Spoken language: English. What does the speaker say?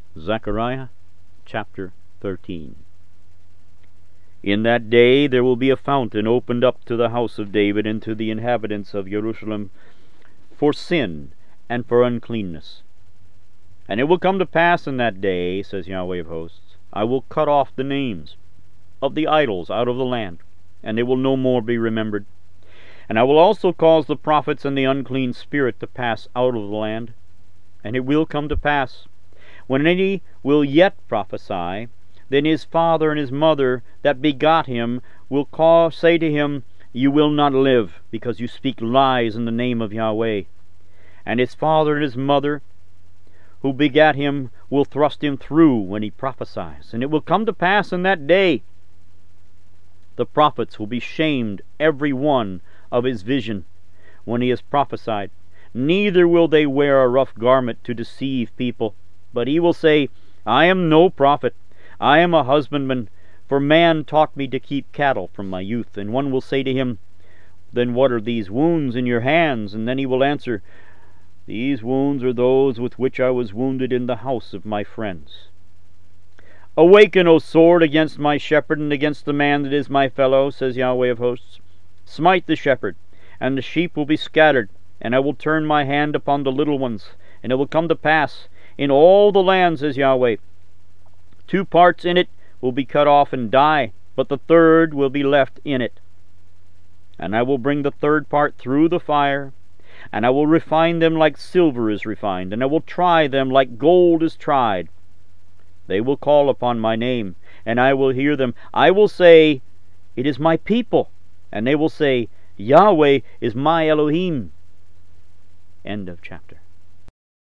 Zechariah chapter 13. In that day there will be a fountain opened up to the house of David and to the inhabitants of Jerusalem for sin and for uncleanness. And it will come to pass in that day, says Yahweh of hosts, I will cut off the names of the idols out of the land, and they will no more be remembered. And I will also cause the prophets and the unclean spirit to pass out of the land. And it will come to pass, when any will yet prophesy, then his father and his mother that begot him will say to him, You will not live, because you speak lies in the name of Yahweh. And his father and his mother who begat him will thrust him through when he prophesies. And it will come to pass in that day, the prophets will be shamed every one of his vision when he has prophesied. Neither will they wear a rough garment to deceive people, but he will say, I am no prophet, I am a husbandman, for man taught me to keep cattle from my youth. And one will say to him, Then what are these wounds in your hands? And then he will answer, These wounds are those with which I was wounded in the house of my friends. Awaken, O sword, against my shepherd, and against the man that is my fellow, says Yahweh of hosts. Smite the shepherd, and the sheep will be scattered, and I will turn my hand upon the little ones. And it will come to pass in all the land, says Yahweh, 2 parts in it will be cut off and die, but the third will be left in it. And I will bring the third part through the fire, and I will refine them like silver is refined, and I will try them like gold is tried. They will call upon my name, and I will hear them. I will say, It is my people, and they will say, Yahweh is my Elohim. End of chapter.